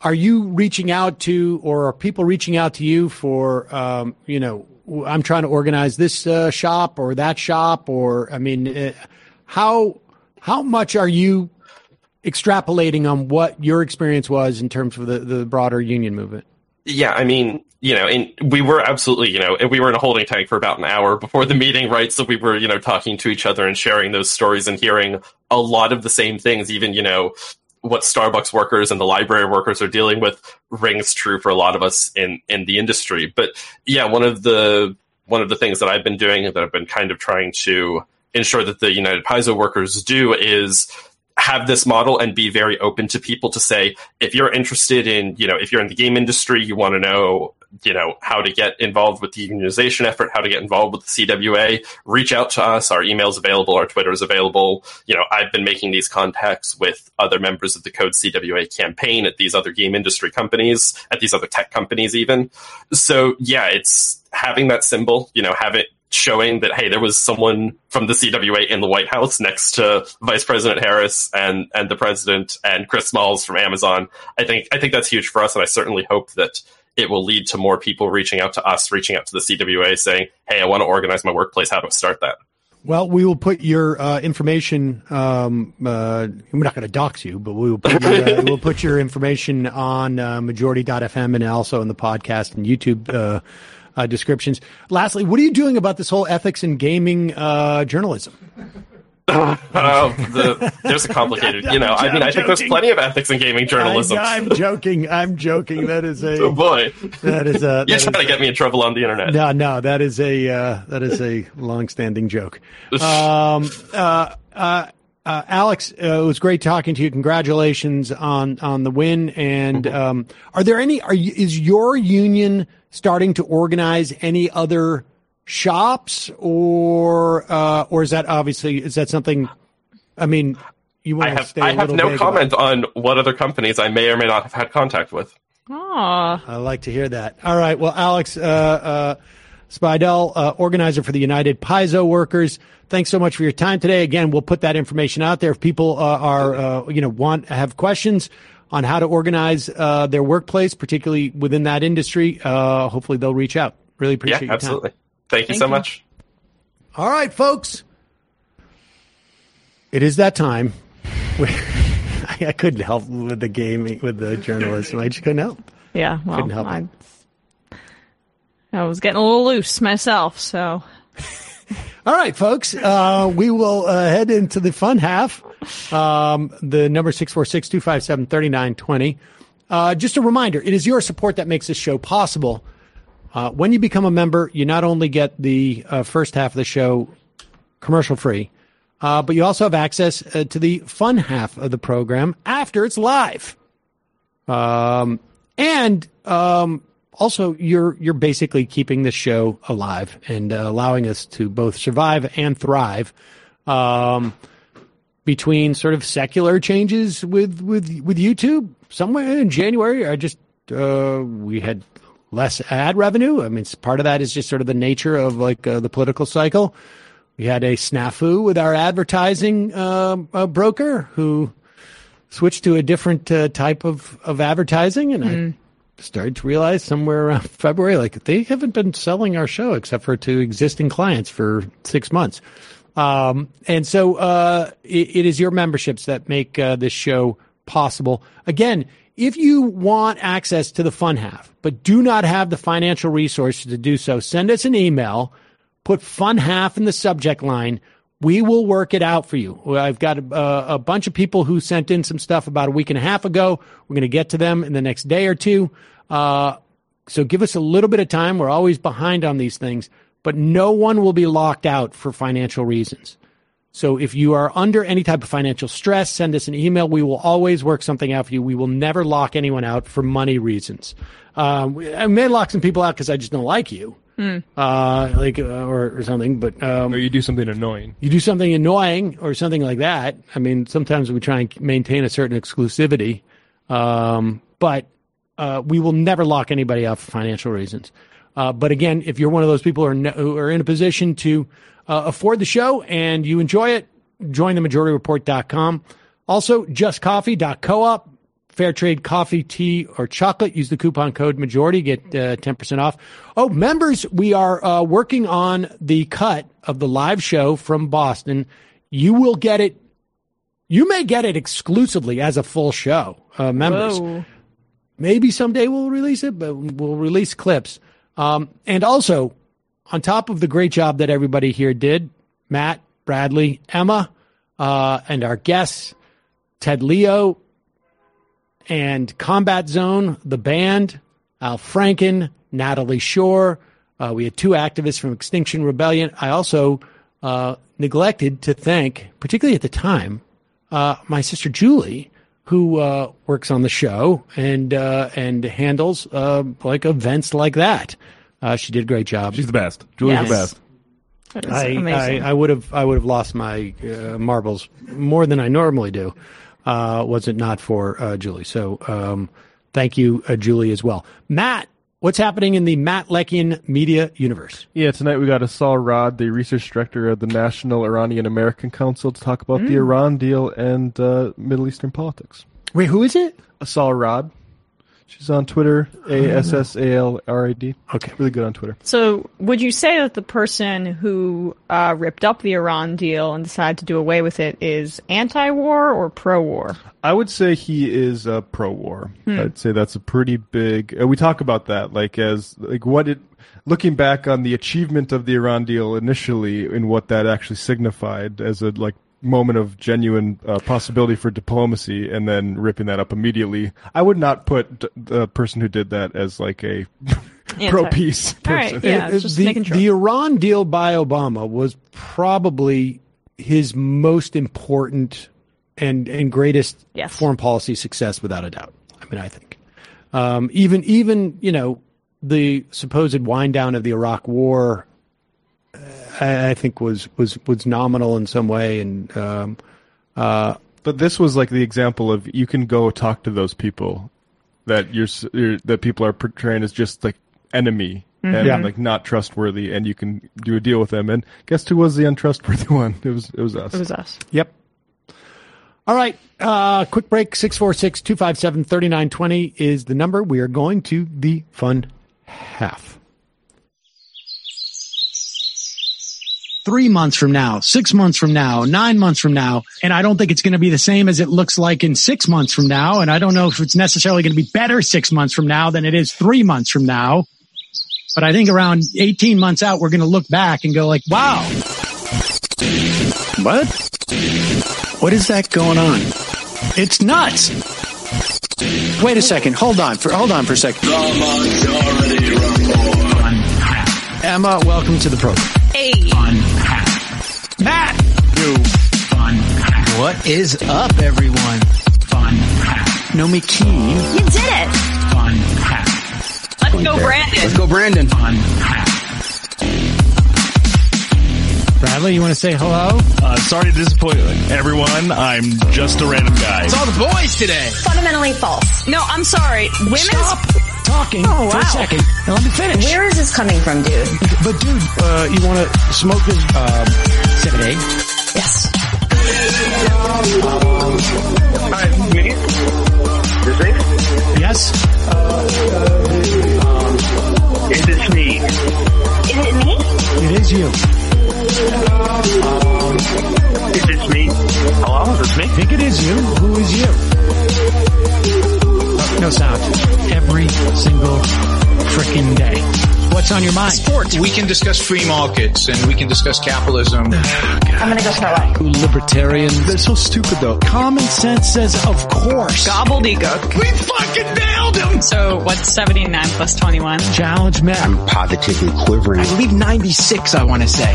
are you reaching out to, or are people reaching out to you for, I'm trying to organize this shop or that shop, or, I mean, how much are you extrapolating on what your experience was in terms of the broader union movement? Yeah, I mean, we were absolutely, we were in a holding tank for about an hour before the meeting, right? So we were, talking to each other and sharing those stories and hearing a lot of the same things, even, what Starbucks workers and the library workers are dealing with rings true for a lot of us in the industry. But yeah, one of the things that I've been doing, that I've been kind of trying to ensure that the United Paizo workers do, is have this model and be very open to people to say, if you're interested in, if you're in the game industry, you want to know, how to get involved with the unionization effort, how to get involved with the CWA, reach out to us. Our email's available, our Twitter is available. I've been making these contacts with other members of the Code CWA campaign at these other game industry companies, at these other tech companies even. So yeah, it's having that symbol, have it showing that, hey, there was someone from the CWA in the White House next to Vice President Harris and the president and Chris Smalls from Amazon. I think that's huge for us, and I certainly hope that it will lead to more people reaching out to us, reaching out to the CWA, saying, hey, I want to organize my workplace. How do I start that? Well, we will put your information. We're not going to dox you, but we will put we'll put your information on Majority.fm and also in the podcast and YouTube descriptions. Lastly, what are you doing about this whole ethics in gaming journalism? There's a complicated, I think there's plenty of ethics in gaming journalism. I'm joking. That is a, oh boy, that is a, you're trying to get me in trouble on the internet. No, that is a long-standing joke. Alex, it was great talking to you. Congratulations on the win. And, is your union starting to organize any other shops, or is that something? I mean, you want to stay. I have no comment on what other companies I may or may not have had contact with. Oh, I like to hear that. All right. Well, Alex Speidel, organizer for the United Paizo workers, thanks so much for your time today. Again, we'll put that information out there if people have questions on how to organize their workplace, particularly within that industry. Hopefully, they'll reach out. Really appreciate your time. Absolutely. Thank you so much. All right, folks. It is that time. I couldn't help with the gaming, with the journalism. I just couldn't help. Yeah, well, couldn't help I was getting a little loose myself, so. All right, folks. We will head into the fun half. The number 646-257-3920. Just a reminder, it is your support that makes this show possible. When you become a member, you not only get the first half of the show commercial free, but you also have access to the fun half of the program after it's live. Also, you're basically keeping the show alive and allowing us to both survive and thrive between sort of secular changes with YouTube. Somewhere in January, we had less ad revenue. I mean, part of that is just sort of the nature of the political cycle. We had a snafu with our advertising broker who switched to a different type of advertising, and I started to realize somewhere around February, they haven't been selling our show except for to existing clients for 6 months. And so it is your memberships that make this show possible. Again, if you want access to the fun half, but do not have the financial resources to do so, send us an email, put fun half in the subject line. We will work it out for you. I've got a bunch of people who sent in some stuff about a week and a half ago. We're going to get to them in the next day or two. So give us a little bit of time. We're always behind on these things, but no one will be locked out for financial reasons. So if you are under any type of financial stress, send us an email. We will always work something out for you. We will never lock anyone out for money reasons. I may lock some people out because I just don't like you. Or something, but or you do something annoying. You do something annoying or something like that. I mean, sometimes we try and maintain a certain exclusivity, but we will never lock anybody out for financial reasons. But again, if you're one of those people who are in a position to afford the show and you enjoy it, join themajorityreport.com. Also, justcoffee.coop. fair trade coffee, tea, or chocolate. Use the coupon code majority, get 10% off. Oh, members, we are working on the cut of the live show from Boston. You will get it. You may get it exclusively as a full show, members. Whoa. Maybe someday we'll release it, but we'll release clips. And also, on top of the great job that everybody here did, Matt, Bradley, Emma, and our guests, Ted Leo, and Combat Zone, the band, Al Franken, Natalie Shore. We had 2 activists from Extinction Rebellion. I also neglected to thank, particularly at the time, my sister Julie, who works on the show and handles like events like that. She did a great job. She's the best. Julie's the best. I would have lost my marbles more than I normally do, was it not for Julie. So thank you, Julie, as well. Matt, what's happening in the Matt Lekian media universe? Yeah, tonight we got Asal Rod, the research director of the National Iranian American Council, to talk about the Iran deal and Middle Eastern politics. Wait, who is it? Asal Rod. She's on Twitter, ASSALRAD. Okay. Really good on Twitter. So would you say that the person who ripped up the Iran deal and decided to do away with it is anti-war or pro-war? I would say he is pro-war. I'd say that's a pretty big... we talk about that, looking back on the achievement of the Iran deal initially and what that actually signified as a moment of genuine possibility for diplomacy, and then ripping that up immediately. I would not put the person who did that as a pro-peace person. All right, yeah, just making sure. The Iran deal by Obama was probably his most important and greatest foreign policy success, without a doubt. I mean, I think even the supposed wind down of the Iraq War, I think was nominal in some way, and but this was the example of you can go talk to those people that that people are portraying as just enemy and not trustworthy, and you can do a deal with them. And guess who was the untrustworthy one? It was us. It was us. Yep. All right. Quick break. 646-257-3920 is the number. We are going to the fun half. 3 months from now, 6 months from now, 9 months from now. And I don't think it's going to be the same as it looks like in 6 months from now. And I don't know if it's necessarily going to be better 6 months from now than it is 3 months from now. But I think around 18 months out, we're going to look back and go wow. What? What is that going on? It's nuts. Wait a second. Hold on for a second. Emma, welcome to the program. Hey. Matt. What is up, everyone? Nomi Keene. You did it. Let's go, Brandon. Let's go, Brandon. Bradley, you want to say hello? Sorry to disappoint everyone. I'm just a random guy. It's all the boys today. Fundamentally false. No, I'm sorry. Stop talking for a second. Now let me finish. Where is this coming from, dude? But dude, you want to smoke this 7A? Yes. Hi, me? Is it? Yes. Is this me? Is it me? It is you. Is this me? Hello? Is this me? I think it is you. Who is you? No sound. Every single frickin' day. What's on your mind? Sports. We can discuss free markets and we can discuss capitalism. I'm going to go start watching. Libertarians. They're so stupid, though. Common sense says, of course. Gobbledygook. We fucking nailed him. So what's 79 plus 21? Challenge Matt. I'm positively quivering. I believe 96, I want to say.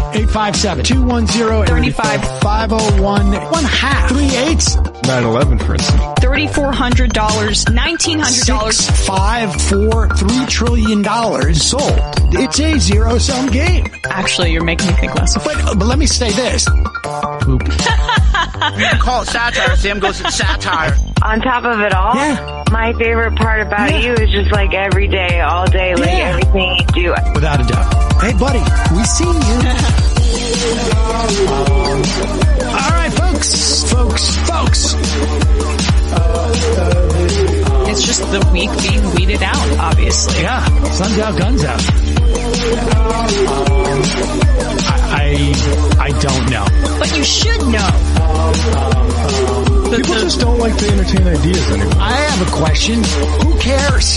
857-210-35-501. 1/2. 3/8. 9/11, for instance. $3,400, $1,900. 5, 4, $3 trillion sold. It's a zero-sum game. Actually, you're making me think less of it. But let me say this. Poop. Call it satire. Sam goes, it's satire. On top of it all, my favorite part about you is just every day, all day, everything you do. Without a doubt. Hey, buddy, we see you. All right, folks. the weak being weeded out, obviously. Yeah, sun's out, guns out. I don't know. But you should know. People just don't like to entertain ideas anymore. I have a question. Who cares?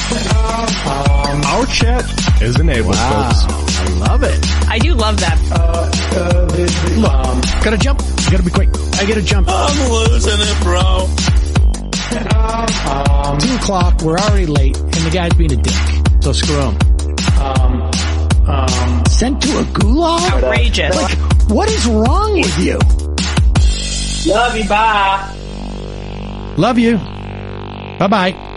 Our chat is enabled, folks. I love it. I do love that. Look, gotta jump. Gotta be quick. I gotta jump. I'm losing it, bro. 2 o'clock. We're already late, and the guy's being a dick. So screw him. Sent to a gulag? Outrageous. Like, what is wrong with you? Love you, bye. Love you. Bye-bye.